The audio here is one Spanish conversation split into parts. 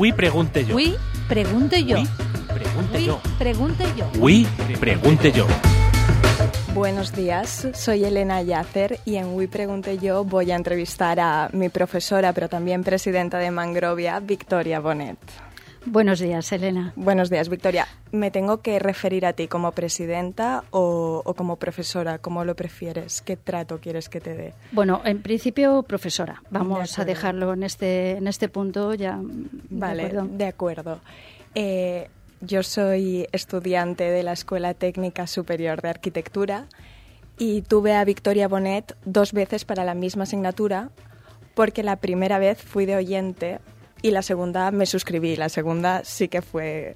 Uy, pregunte yo. Uy, pregunte yo. Uy, pregunte yo. Pregunte yo. Uy, pregunte yo. Buenos días, soy Elena Yacer y en Uy Pregunte Yo voy a entrevistar a mi profesora, pero también presidenta de Mangrovia, Victoria Bonet. Buenos días, Elena. Buenos días, Victoria. ¿Me tengo que referir a ti como presidenta o como profesora? ¿Cómo lo prefieres? ¿Qué trato quieres que te dé? Bueno, en principio, profesora. Vamos a dejarlo en este punto ya. Vale, de acuerdo. Yo soy estudiante de la Escuela Técnica Superior de Arquitectura y tuve a Victoria Bonet 2 veces para la misma asignatura porque la primera vez fui de oyente y la segunda me suscribí. La segunda sí que fue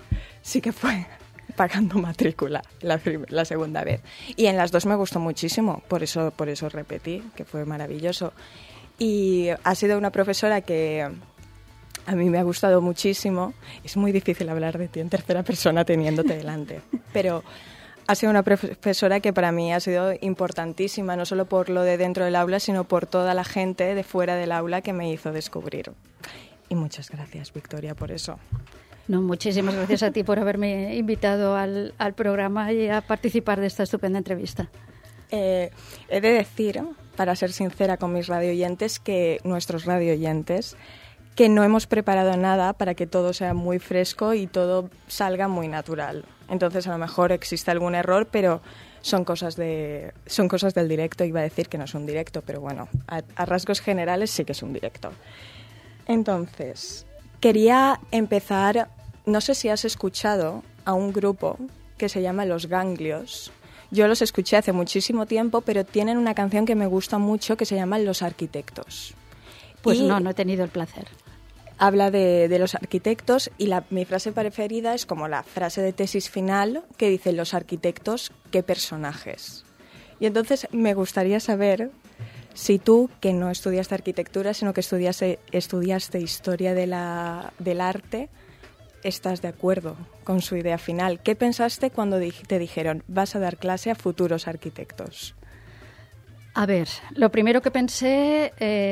pagando matrícula la segunda vez. Y en las 2 me gustó muchísimo, por eso repetí, que fue maravilloso. Y ha sido una profesora que a mí me ha gustado muchísimo. Es muy difícil hablar de ti en tercera persona teniéndote delante, pero ha sido una profesora que para mí ha sido importantísima, no solo por lo de dentro del aula, sino por toda la gente de fuera del aula que me hizo descubrir. Y muchas gracias, Victoria, por eso. No, muchísimas gracias a ti por haberme invitado al programa y a participar de esta estupenda entrevista. He de decir, para ser sincera con mis radioyentes, nuestros radioyentes, que no hemos preparado nada para que todo sea muy fresco y todo salga muy natural. Entonces, a lo mejor existe algún error, pero son cosas del directo. Iba a decir que no es un directo, pero bueno, a rasgos generales sí que es un directo. Entonces, quería empezar, no sé si has escuchado a un grupo que se llama Los Ganglios. Yo los escuché hace muchísimo tiempo, pero tienen una canción que me gusta mucho que se llama Los Arquitectos. Pues no he tenido el placer. Habla de los arquitectos y mi frase preferida es como la frase de tesis final que dice: los arquitectos, ¿qué personajes? Y entonces me gustaría saber si tú, que no estudiaste arquitectura, sino que estudiaste historia del arte, estás de acuerdo con su idea final. ¿Qué pensaste cuando te dijeron vas a dar clase a futuros arquitectos? A ver, lo primero que pensé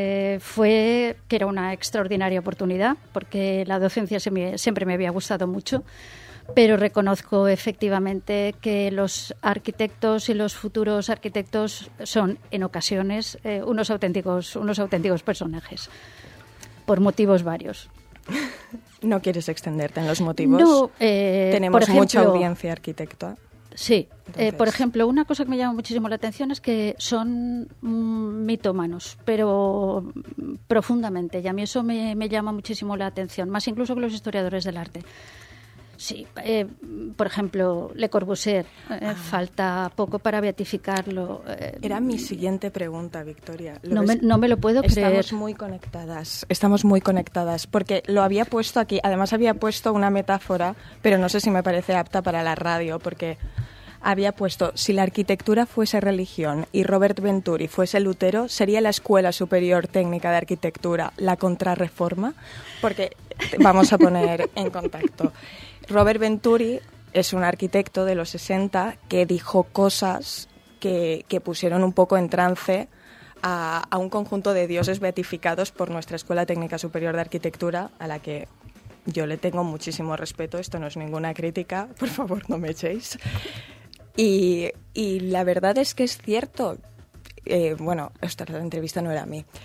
fue que era una extraordinaria oportunidad, porque la docencia siempre me había gustado mucho, pero reconozco efectivamente que los arquitectos y los futuros arquitectos son, en ocasiones, unos auténticos personajes, por motivos varios. ¿No quieres extenderte en los motivos? No, tenemos por ejemplo, mucha audiencia arquitecta. Sí, por ejemplo, una cosa que me llama muchísimo la atención es que son mitómanos, pero profundamente, y a mí eso me llama muchísimo la atención, más incluso que los historiadores del arte. Sí, por ejemplo, Le Corbusier, falta poco para beatificarlo. Era mi siguiente pregunta, Victoria. No me lo puedo creer. Estamos muy conectadas, porque lo había puesto aquí. Además había puesto una metáfora, pero no sé si me parece apta para la radio, porque había puesto: si la arquitectura fuese religión y Robert Venturi fuese Lutero, ¿sería la Escuela Superior Técnica de Arquitectura la Contrarreforma? Porque vamos a poner en contacto. Robert Venturi es un arquitecto de los 60 que dijo cosas que pusieron un poco en trance a un conjunto de dioses beatificados por nuestra Escuela Técnica Superior de Arquitectura, a la que yo le tengo muchísimo respeto. Esto no es ninguna crítica, por favor, no me echéis. Y la verdad es que es cierto. La entrevista no era a mí.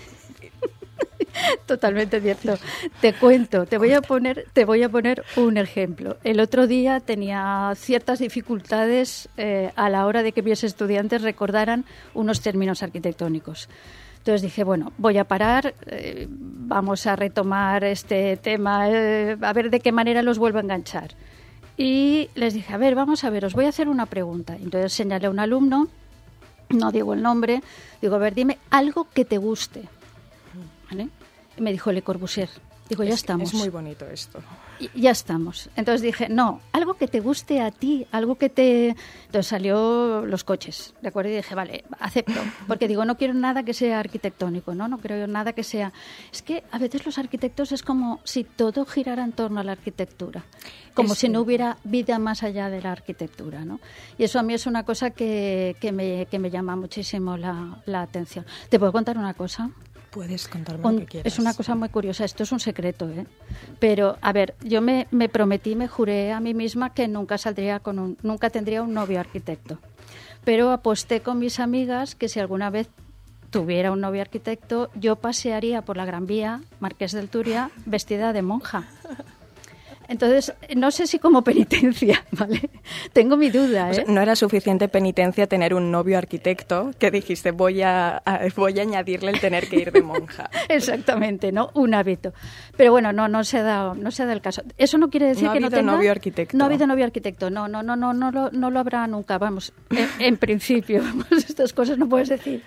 Totalmente cierto. Te cuento, te voy a poner un ejemplo. El otro día tenía ciertas dificultades a la hora de que mis estudiantes recordaran unos términos arquitectónicos. Entonces dije, bueno, voy a parar, vamos a retomar este tema, a ver de qué manera los vuelvo a enganchar. Y les dije, a ver, vamos a ver, os voy a hacer una pregunta. Entonces señalé a un alumno, no digo el nombre, digo, a ver, dime algo que te guste. ¿Vale? Y me dijo Le Corbusier. Digo, ya estamos. Es muy bonito esto. Ya estamos. Entonces dije, no, algo que te guste a ti, algo que te... Entonces salió los coches, ¿de acuerdo? Y dije, vale, acepto. Porque digo, no quiero nada que sea arquitectónico, no quiero nada que sea... Es que a veces los arquitectos es como si todo girara en torno a la arquitectura. Como si no hubiera vida más allá de la arquitectura, ¿no? Y eso a mí es una cosa que me llama muchísimo la atención. ¿Te puedo contar una cosa? Puedes contarme lo que quieras. Es una cosa muy curiosa, esto es un secreto, ¿eh? Pero, a ver, yo me prometí, me juré a mí misma que nunca tendría un novio arquitecto. Pero aposté con mis amigas que si alguna vez tuviera un novio arquitecto, yo pasearía por la Gran Vía, Marqués del Turia, vestida de monja. Entonces, no sé si como penitencia, ¿vale? Tengo mi duda, ¿eh? O sea, no era suficiente penitencia tener un novio arquitecto que dijiste voy a añadirle el tener que ir de monja. Exactamente, ¿no? Un hábito. Pero bueno, no se ha dado el caso. Eso no quiere decir que no tenga... No ha habido novio arquitecto. No ha habido novio arquitecto, no lo habrá nunca, vamos, en principio. Estas cosas no puedes decir.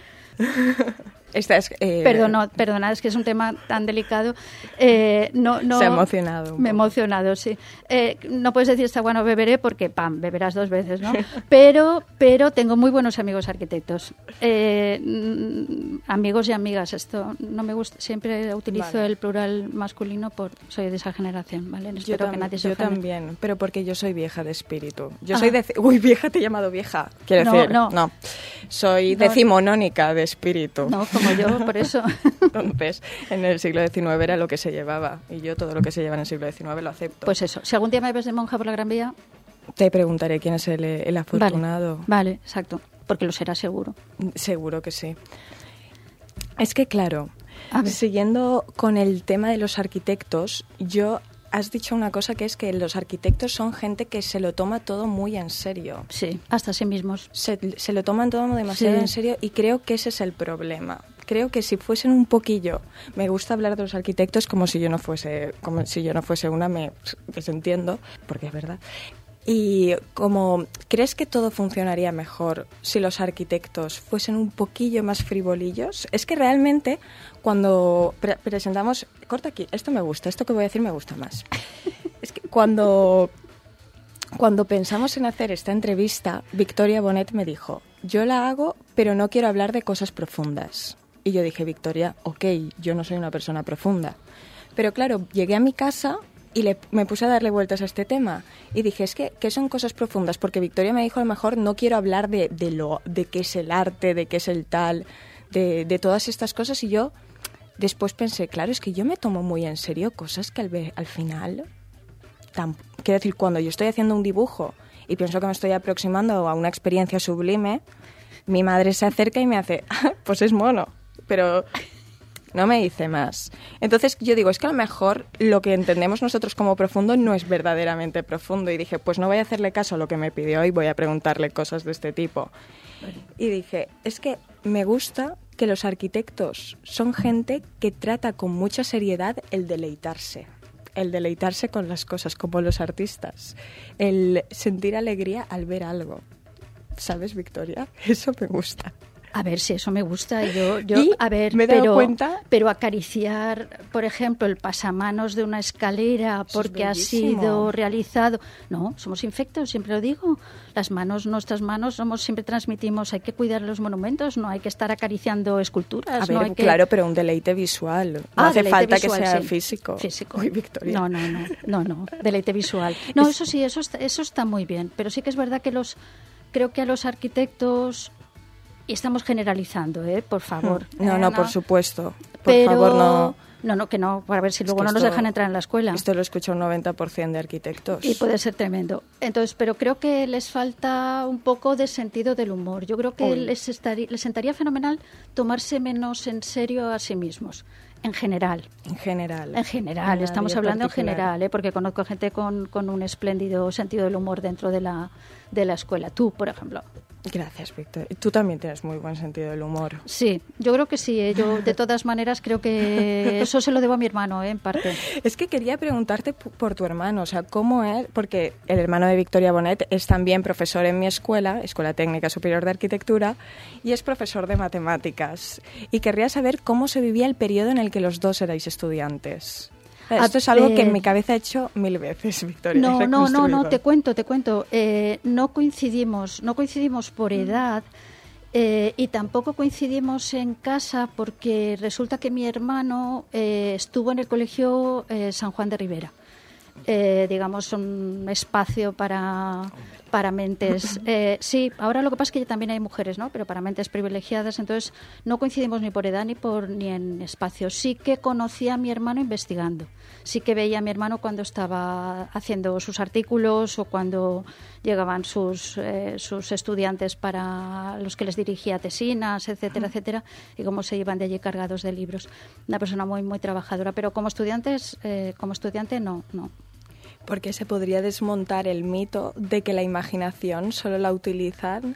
Perdona, es que es un tema tan delicado. Se ha emocionado. Me he emocionado, sí. No puedes decir está bueno, beberé, porque beberás 2 veces, ¿no? Pero tengo muy buenos amigos arquitectos. Amigos y amigas, esto no me gusta. Siempre utilizo el plural masculino, soy de esa generación, ¿vale? Espero que nadie se ofenda. Yo también, pero porque yo soy vieja de espíritu. Yo soy Uy, vieja, te he llamado vieja. Quiero decir, no. Soy decimonónica de espíritu. No, como yo, por eso. Entonces, en el siglo XIX era lo que se llevaba, y yo todo lo que se lleva en el siglo XIX lo acepto. Pues eso, si algún día me ves de monja por la Gran Vía... Te preguntaré quién es el afortunado. Vale, exacto, porque lo será seguro. Seguro que sí. Es que, claro, siguiendo con el tema de los arquitectos, has dicho una cosa, que es que los arquitectos son gente que se lo toma todo muy en serio. Sí, hasta sí mismos. Se lo toman todo demasiado en serio, y creo que ese es el problema. Creo que si fuesen un poquillo... Me gusta hablar de los arquitectos como si yo no fuese una, me desentiendo, porque es verdad. Y ¿crees que todo funcionaría mejor si los arquitectos fuesen un poquillo más frivolillos? Es que realmente cuando presentamos... Corta aquí, esto me gusta, esto que voy a decir me gusta más. Es que cuando pensamos en hacer esta entrevista, Victoria Bonet me dijo, yo la hago, pero no quiero hablar de cosas profundas. Y yo dije, Victoria, ok, yo no soy una persona profunda. Pero claro, llegué a mi casa... Y me puse a darle vueltas a este tema. Y dije, ¿qué son cosas profundas? Porque Victoria me dijo, a lo mejor no quiero hablar de qué es el arte, de qué es el tal, de todas estas cosas. Y yo después pensé, claro, es que yo me tomo muy en serio cosas que al final... Quiero decir, cuando yo estoy haciendo un dibujo y pienso que me estoy aproximando a una experiencia sublime, mi madre se acerca y me hace, pues es mono. Pero... no me dice más. Entonces yo digo, es que a lo mejor lo que entendemos nosotros como profundo no es verdaderamente profundo. Y dije, pues no voy a hacerle caso a lo que me pidió y voy a preguntarle cosas de este tipo. Y dije, es que me gusta que los arquitectos son gente que trata con mucha seriedad el deleitarse con las cosas, como los artistas. El sentir alegría al ver algo. ¿Sabes, Victoria? Eso me gusta. A ver, si eso me gusta. Me he dado cuenta. Pero acariciar, por ejemplo, el pasamanos de una escalera porque ha sido realizado. No, somos infectos, siempre lo digo. Nuestras manos, siempre transmitimos, hay que cuidar los monumentos, no hay que estar acariciando esculturas. A ver, claro, pero un deleite visual. No hace falta visual, que sea físico. Uy, Victoria. No, deleite visual. No, eso sí, eso está muy bien. Pero sí que es verdad que creo que a los arquitectos... Y estamos generalizando, por favor. No, por supuesto. Por favor, no. No, que no, para ver si luego no nos dejan entrar en la escuela. Esto lo escucha un 90% de arquitectos. Y puede ser tremendo. Entonces, pero creo que les falta un poco de sentido del humor. Yo creo que les sentaría fenomenal tomarse menos en serio a sí mismos. En general, estamos hablando en general, porque conozco gente con un espléndido sentido del humor dentro de la escuela. Tú, por ejemplo. Gracias, Víctor. Tú también tienes muy buen sentido del humor. Sí, yo creo que sí. Yo, de todas maneras, creo que eso se lo debo a mi hermano, en parte. Es que quería preguntarte por tu hermano, o sea, ¿cómo es? Porque el hermano de Victoria Bonet es también profesor en mi escuela, Escuela Técnica Superior de Arquitectura, y es profesor de matemáticas. Y querría saber cómo se vivía el periodo en el que los dos erais estudiantes. Esto es algo que en mi cabeza he hecho 1000 veces, Victoria. No, te cuento. No coincidimos por edad y tampoco coincidimos en casa porque resulta que mi hermano estuvo en el colegio San Juan de Ribera. Digamos, un espacio para para mentes. Sí, ahora lo que pasa es que también hay mujeres, ¿no? Pero para mentes privilegiadas, entonces no coincidimos ni por edad ni en espacio. Sí que conocí a mi hermano investigando. Sí que veía a mi hermano cuando estaba haciendo sus artículos o cuando llegaban sus estudiantes para los que les dirigía tesinas, etcétera, etcétera, y cómo se iban de allí cargados de libros. Una persona muy, muy trabajadora, pero como estudiante no. Porque se podría desmontar el mito de que la imaginación solo la utilizan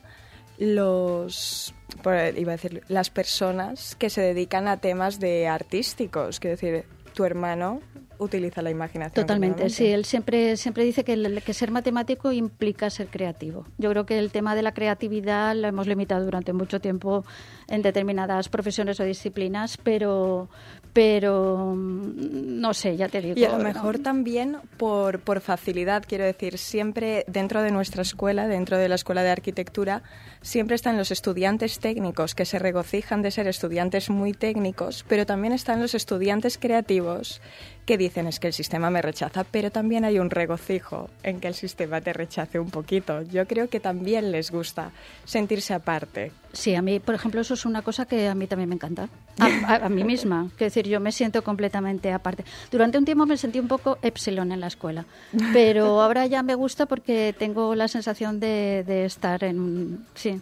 las personas que se dedican a temas de artísticos. Quiero decir, tu hermano utiliza la imaginación. Totalmente, sí. Él siempre dice que ser matemático implica ser creativo. Yo creo que el tema de la creatividad lo hemos limitado durante mucho tiempo en determinadas profesiones o disciplinas, pero no sé, ya te digo. Y a lo mejor también por facilidad, quiero decir, siempre dentro de nuestra escuela, dentro de la Escuela de Arquitectura, siempre están los estudiantes técnicos que se regocijan de ser estudiantes muy técnicos, pero también están los estudiantes creativos que dicen es que el sistema me rechaza, pero también hay un regocijo en que el sistema te rechace un poquito. Yo creo que también les gusta sentirse aparte. Sí, a mí, por ejemplo, eso es una cosa que a mí también me encanta. A mí misma. Es decir, yo me siento completamente aparte. Durante un tiempo me sentí un poco epsilon en la escuela, pero ahora ya me gusta porque tengo la sensación de estar en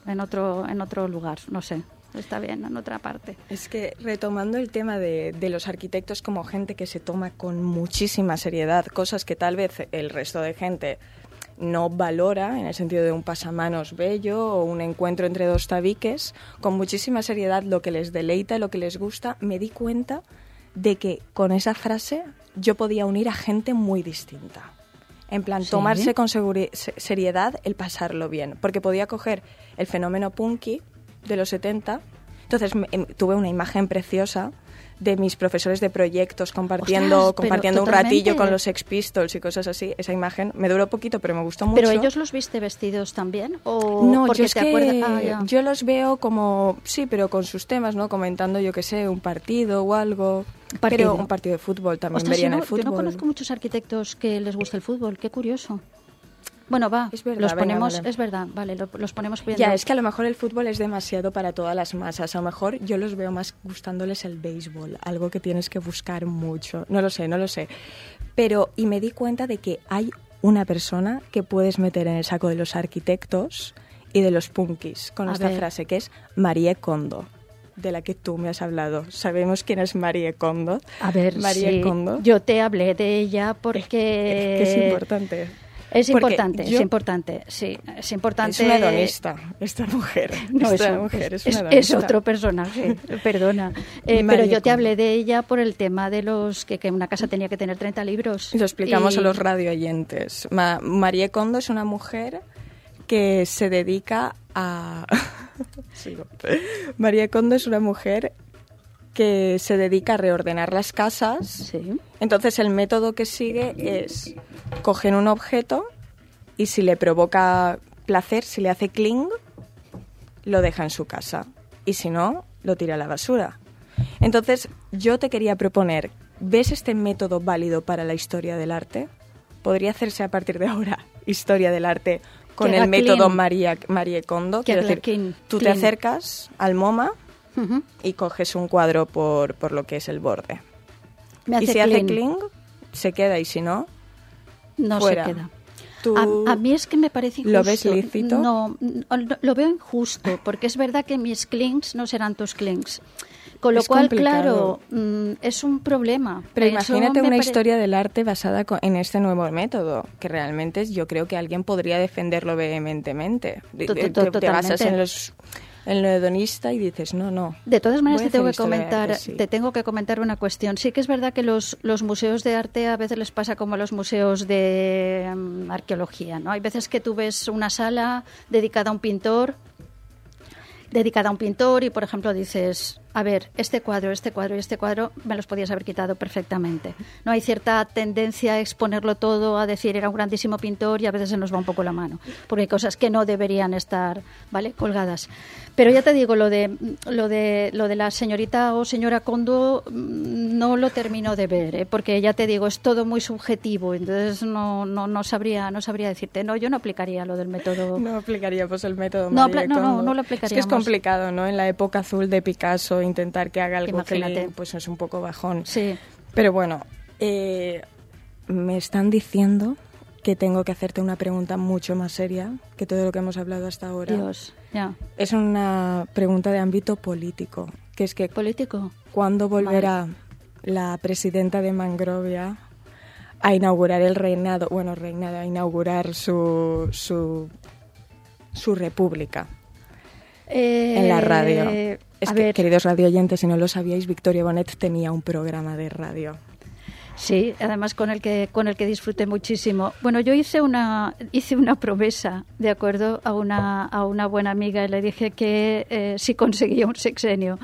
otro lugar, no sé. Está bien, en otra parte. Es que retomando el tema de los arquitectos como gente que se toma con muchísima seriedad cosas que tal vez el resto de gente no valora, en el sentido de un pasamanos bello o un encuentro entre dos tabiques, con muchísima seriedad lo que les deleita, lo que les gusta, me di cuenta de que con esa frase yo podía unir a gente muy distinta. En plan, tomarse con seriedad el pasarlo bien, porque podía coger el fenómeno punky de los 70. Entonces tuve una imagen preciosa de mis profesores de proyectos compartiendo un ratillo con los Sex Pistols y cosas así. Esa imagen me duró poquito, pero me gustó mucho. ¿Pero ellos los viste vestidos también? ¿O no, porque yo los veo como, sí, pero con sus temas, ¿no? Comentando, yo qué sé, un partido o algo. Pero un partido de fútbol también verían el fútbol. Yo no conozco muchos arquitectos que les guste el fútbol. Qué curioso. Bueno, va, es verdad, los ponemos, vale. Es verdad, vale, los ponemos viendo. Ya, es que a lo mejor el fútbol es demasiado para todas las masas. A lo mejor yo los veo más gustándoles el béisbol, algo que tienes que buscar mucho. No lo sé. Pero, y me di cuenta de que hay una persona que puedes meter en el saco de los arquitectos y de los punkis con esta frase, que es Marie Kondo, de la que tú me has hablado. ¿Sabemos quién es Marie Kondo? A ver, Marie Kondo. Yo te hablé de ella porque... Es importante. Es importante, sí, es importante. Es una hedonista, esta mujer. No, es una hedonista. Es otro personaje, perdona. Pero yo te hablé de ella por el tema de los que una casa tenía que tener 30 libros. Lo explicamos a los radioyentes. Marie Kondo es una mujer que se dedica a... Marie Kondo es una mujer que se dedica a reordenar las casas. Sí. Entonces el método que sigue es coger un objeto y si le provoca placer, si le hace cling, lo deja en su casa y si no, lo tira a la basura. Entonces yo te quería proponer, ¿ves este método válido para la historia del arte? ¿Podría hacerse a partir de ahora historia del arte con el método Marie Kondo? Quiero decir, tú te acercas al MoMA y coges un cuadro por lo que es el borde. Y si hace cling, se queda, y si no, no fuera. Se queda. A mí es que me parece injusto. ¿Lo ves lícito? No, lo veo injusto, porque es verdad que mis clings no serán tus clings. Con lo cual, complicado. Claro, es un problema. Pero imagínate una historia del arte basada en este nuevo método, que realmente yo creo que alguien podría defenderlo vehementemente. Te basas en lo hedonista y dices, no. De todas maneras, te tengo que comentar una cuestión. Sí que es verdad que los museos de arte a veces les pasa como a los museos de arqueología, ¿no? Hay veces que tú ves una sala dedicada a un pintor y, por ejemplo, dices, a ver, este cuadro y este cuadro me los podías haber quitado perfectamente. No hay cierta tendencia a exponerlo todo, a decir era un grandísimo pintor y a veces se nos va un poco la mano, porque hay cosas que no deberían estar, ¿vale?, colgadas. Pero ya te digo, lo de la señorita o señora Kondo no lo termino de ver, porque ya te digo, es todo muy subjetivo, entonces no sabría decirte. No, yo no aplicaría lo del método. No aplicaríamos el método No Marie Kondo. lo aplicaríamos. Es que es complicado, ¿no? En la época azul de Picasso intentar que haga algo Imagínate. que pues es un poco bajón. Sí. Pero bueno, me están diciendo que tengo que hacerte una pregunta mucho más seria que todo lo que hemos hablado hasta ahora. Dios, ya. Es una pregunta de ámbito político, que es que ¿Político? ¿cuándo volverá la presidenta de Mangrovia a inaugurar el reinado, a inaugurar su república en la radio? Es que, queridos radioyentes, si no lo sabíais, Victoria Bonet tenía un programa de radio. Sí, además con el que disfruté muchísimo. Bueno, yo hice una promesa, de acuerdo, a una buena amiga, y le dije que si conseguía un sexenio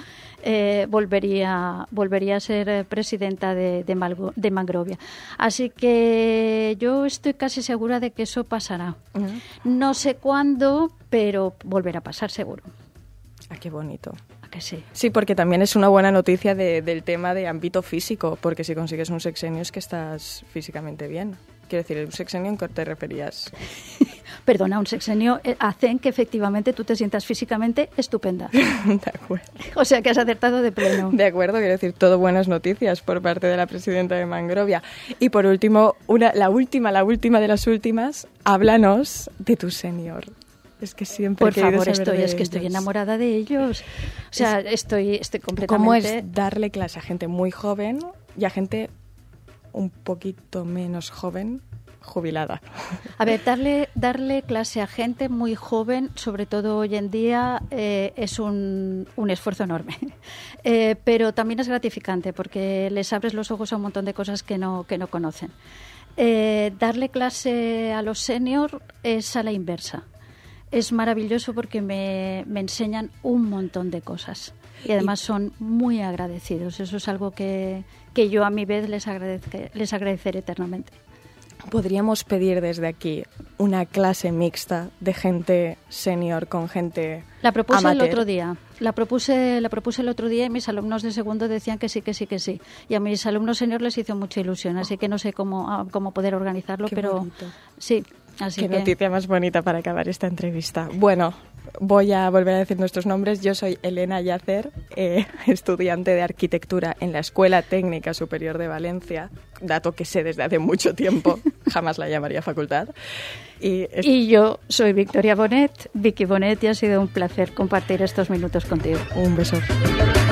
volvería a ser presidenta de Mangrovia. Así que yo estoy casi segura de que eso pasará. Uh-huh. No sé cuándo, pero volverá a pasar seguro. Ah, qué bonito. Que sí. Sí, porque también es una buena noticia del tema de ámbito físico, porque si consigues un sexenio es que estás físicamente bien. Quiero decir, ¿un sexenio en qué te referías? Perdona, un sexenio hacen que efectivamente tú te sientas físicamente estupenda. De acuerdo. O sea que has acertado de pleno. De acuerdo, quiero decir, todo buenas noticias por parte de la presidenta de Mangrovia. Y por último, la última de las últimas, háblanos de tu senior. Es que siempre por favor, estoy enamorada de ellos. O sea, estoy completamente... ¿Cómo es darle clase a gente muy joven y a gente un poquito menos joven, jubilada? A ver, darle clase a gente muy joven, sobre todo hoy en día, es un esfuerzo enorme. Pero también es gratificante porque les abres los ojos a un montón de cosas que no conocen. Darle clase a los senior es a la inversa. Es maravilloso porque me enseñan un montón de cosas y además son muy agradecidos. Eso es algo que yo a mi vez les agradeceré eternamente. Podríamos pedir desde aquí una clase mixta de gente senior con gente La propuse amateur. el otro día. La propuse el otro día y mis alumnos de segundo decían que sí. Y a mis alumnos senior les hizo mucha ilusión, así que no sé cómo poder organizarlo, Qué pero bonito. sí. Así Qué que... noticia más bonita para acabar esta entrevista. Bueno, voy a volver a decir nuestros nombres. Yo soy Elena Yacer, estudiante de arquitectura en la Escuela Técnica Superior de Valencia, dato que sé desde hace mucho tiempo, jamás la llamaría facultad. Y yo soy Victoria Bonet, Vicky Bonet, y ha sido un placer compartir estos minutos contigo. Un beso.